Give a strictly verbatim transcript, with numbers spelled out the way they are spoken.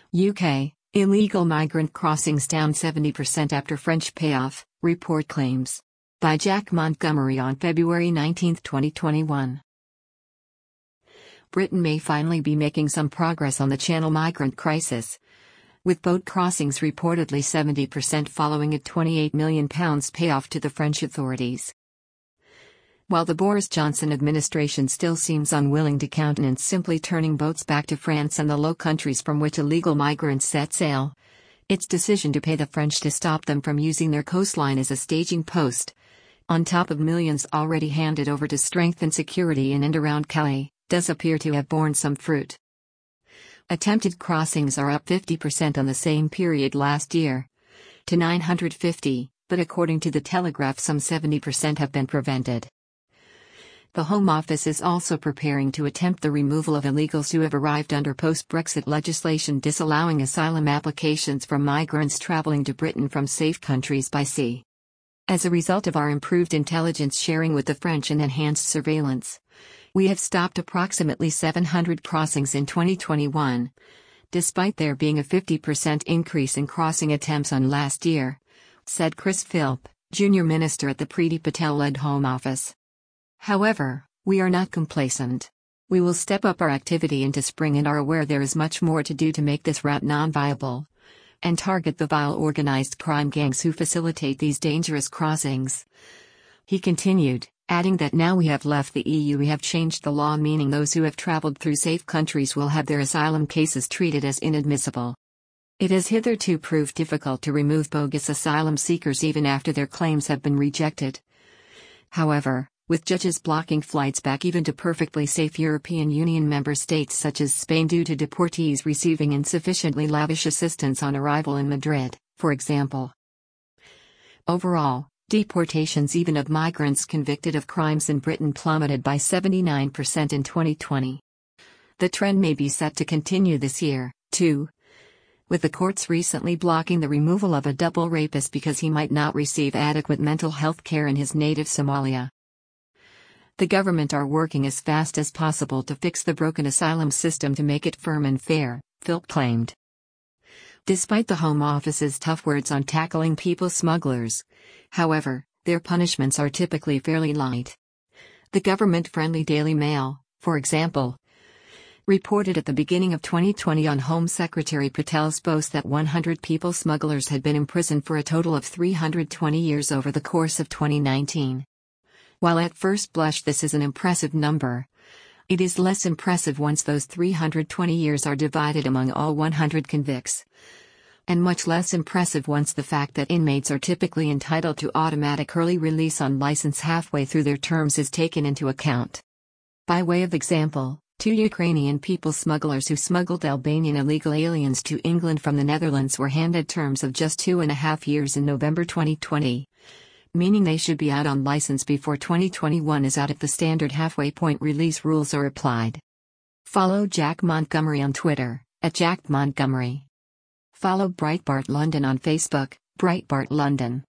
U K, illegal migrant crossings down seventy percent after French payoff, report claims. By Jack Montgomery on February nineteenth, twenty twenty-one. Britain may finally be making some progress on the Channel migrant crisis, with boat crossings reportedly seventy percent following a twenty-eight million pounds payoff to the French authorities. While the Boris Johnson administration still seems unwilling to countenance simply turning boats back to France and the Low Countries from which illegal migrants set sail, its decision to pay the French to stop them from using their coastline as a staging post, on top of millions already handed over to strengthen security in and around Calais, does appear to have borne some fruit. Attempted crossings are up fifty percent on the same period last year, to nine hundred fifty, but according to the Telegraph some seventy percent have been prevented. The Home Office is also preparing to attempt the removal of illegals who have arrived under post-Brexit legislation disallowing asylum applications from migrants travelling to Britain from safe countries by sea. As a result of our improved intelligence sharing with the French and enhanced surveillance, we have stopped approximately seven hundred crossings in twenty twenty-one, despite there being a fifty percent increase in crossing attempts on last year, said Chris Philp, Junior Minister at the Priti Patel-led Home Office. However, we are not complacent. We will step up our activity into spring and are aware there is much more to do to make this route non-viable, and target the vile organized crime gangs who facilitate these dangerous crossings. He continued, adding that now we have left the E U we have changed the law, meaning those who have traveled through safe countries will have their asylum cases treated as inadmissible. It has hitherto proved difficult to remove bogus asylum seekers even after their claims have been rejected. However, with judges blocking flights back even to perfectly safe European Union member states such as Spain due to deportees receiving insufficiently lavish assistance on arrival in Madrid, for example. Overall, deportations even of migrants convicted of crimes in Britain plummeted by seventy-nine percent in twenty twenty. The trend may be set to continue this year, too, with the courts recently blocking the removal of a double rapist because he might not receive adequate mental health care in his native Somalia. The government are working as fast as possible to fix the broken asylum system to make it firm and fair, Philp claimed. Despite the Home Office's tough words on tackling people smugglers, however, their punishments are typically fairly light. The government-friendly Daily Mail, for example, reported at the beginning of twenty twenty on Home Secretary Patel's boast that one hundred people smugglers had been imprisoned for a total of three hundred twenty years over the course of twenty nineteen. While at first blush this is an impressive number, it is less impressive once those three hundred twenty years are divided among all one hundred convicts. And much less impressive once the fact that inmates are typically entitled to automatic early release on license halfway through their terms is taken into account. By way of example, two Ukrainian people smugglers who smuggled Albanian illegal aliens to England from the Netherlands were handed terms of just two and a half years in November twenty twenty. Meaning they should be out on license before twenty twenty-one is out if the standard halfway point release rules are applied. Follow Jack Montgomery on Twitter, at Jack Montgomery. Follow Breitbart London on Facebook, Breitbart London.